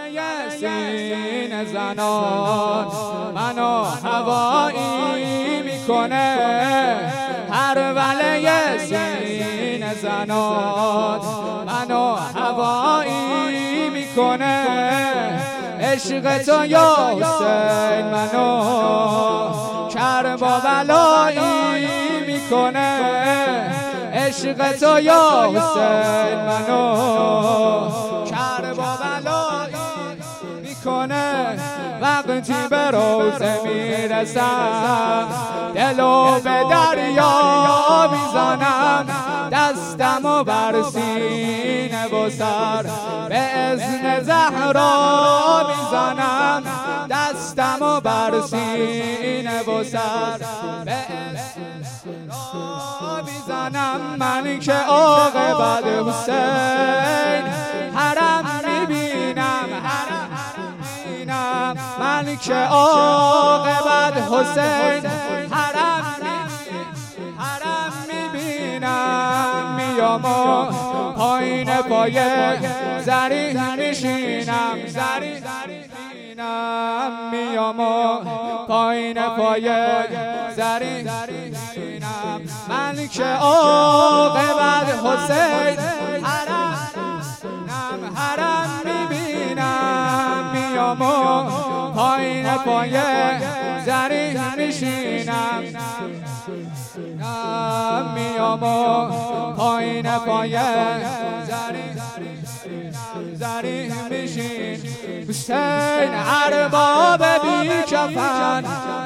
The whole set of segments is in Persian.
سینه زنان منو هوایی میکنه، هر وله سینه زنان منو هوایی میکنه. عشق تو یا حسین منو کرب و بلایی میکنه، عشق تو یا حسین منو کرب و بلایی میکنه. وقتی به روزه میرسم دلو به دریا میزنم، دستمو بر سینه و سر به اذن زهرا میزنم، دستمو بر سینه و سر به اذن زهرا میزنم. من که عاقبت حسین حرم میبینم، من که عاقبت حسین حرم میبینم. میام و پایین پای زری میشینم، میام و پایین پای زری میشینم. من که عاقبت حسین حرم میبینم. میام و پایین پای زری میشینم، میام و پایین پای زری میشین. حسین ارباب بی کفن،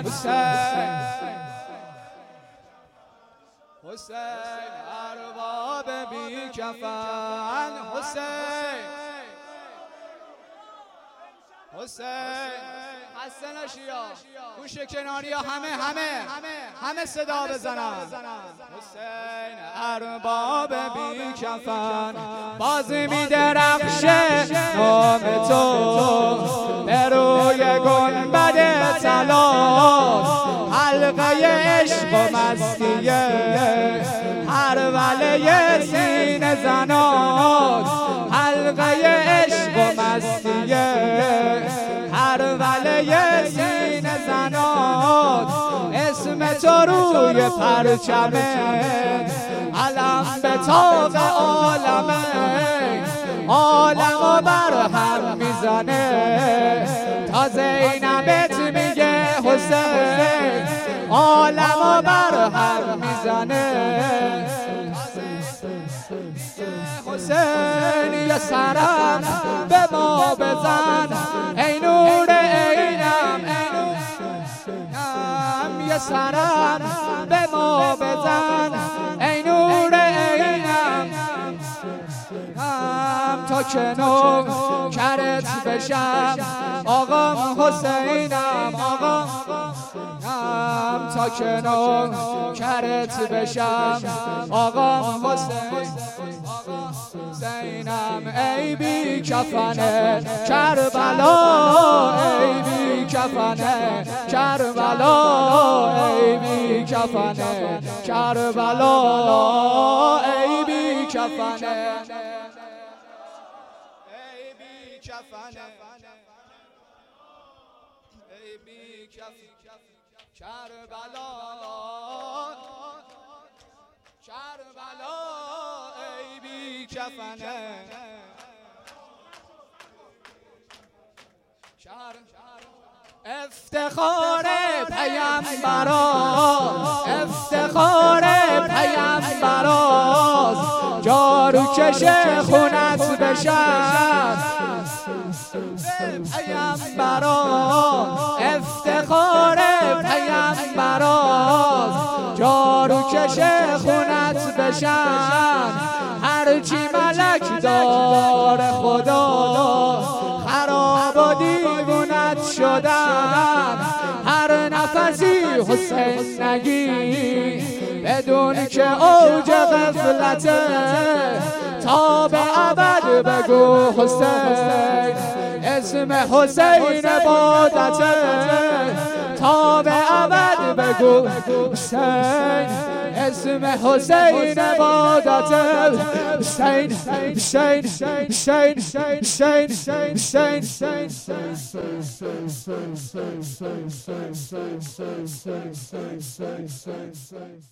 حسین ارباب بی کفن، حسین خسته نشیا، گوش کناری ها همه صدا بزنن. حسین ارباب بی کفن باز میدرخشه نام تو به روی گنبد صلات، حلقه عشق و مستیه هر وله سینه زنات، حلقه عشق و مستیه هر وله سینه زنات. اسم تو روی پرچمه علم به تاق عالمه، عالمو بر هم میزنه تا زینبت میگه حسین، عالمو بر هم میزنه حسین. یه سرم به ما بزن ای نور عینم، یه سرم به ما بزن ای نور عینم، تا که نوکرت بشم آقام حسینم، آقام تا که نوکرت بشم آقام حسینم. ای بی کفنه کربلا، ای بی کفنه کربلا، ای بی کفنه کربلا، ای بی کفنه کربلا، کربلا ای بی کفنه. افتخار پیامبراست، افتخار پیامبراست، جارو کش خونت بشن پیامبراست، افتخار پیامبراست، جارو کش خونت بشن. هرچی ملک دار خدا خراب و دیوونت شدن، هر نفسی حسین نگی بدون که اوج غفلته، تا به ابد بگو حسین، اسم حسین عبادته، تا به ابد بگو حسین اسم حسین عبادت حسین حسین حسین حسین حسین حسین